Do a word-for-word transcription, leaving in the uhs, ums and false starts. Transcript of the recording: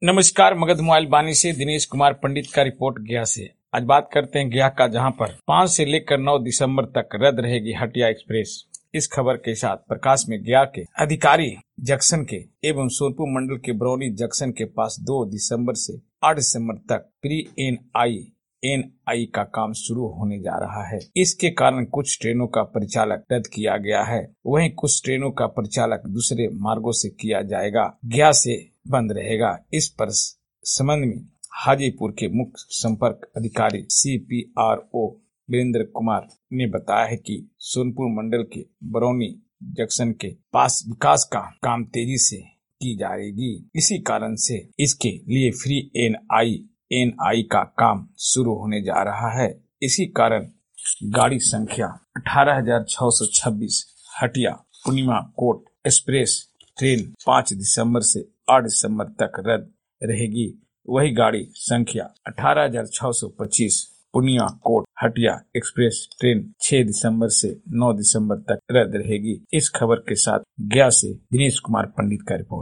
नमस्कार, मगध मोबाइल बानी से दिनेश कुमार पंडित का रिपोर्ट गया से। आज बात करते हैं गया का, जहां पर पाँच से लेकर नौ दिसंबर तक रद्द रहेगी हटिया एक्सप्रेस। इस खबर के साथ प्रकाश में गया के अधिकारी जंक्शन के एवं सोनपुर मंडल के बरौनी जंक्शन के पास दो दिसंबर से आठ दिसंबर तक pre N I N I का काम शुरू होने जा रहा है। इसके कारण कुछ ट्रेनों का परिचालक रद्द किया गया है, वहीं कुछ ट्रेनों का परिचालक दूसरे मार्गों से किया जाएगा। गया से बंद रहेगा। इस पर संबंध में हाजीपुर के मुख्य संपर्क अधिकारी C P R O Virendra Kumar ने बताया है कि सोनपुर मंडल के बरौनी जंक्शन के पास विकास का काम तेजी से की जाएगी। इसी कारण से इसके लिए free N I N I का काम शुरू होने जा रहा है। इसी कारण गाड़ी संख्या अठारह हजार छह सौ छब्बीस Hatia Purnia court express train पाँच दिसंबर से आठ दिसंबर तक रद्द रहेगी। वही गाड़ी संख्या अठारह हजार छह सौ पच्चीस Purnia court Hatia express train छह दिसंबर से नौ दिसंबर तक रद्द रहेगी। इस खबर के साथ गया से दिनेश कुमार पंडित का रिपोर्ट।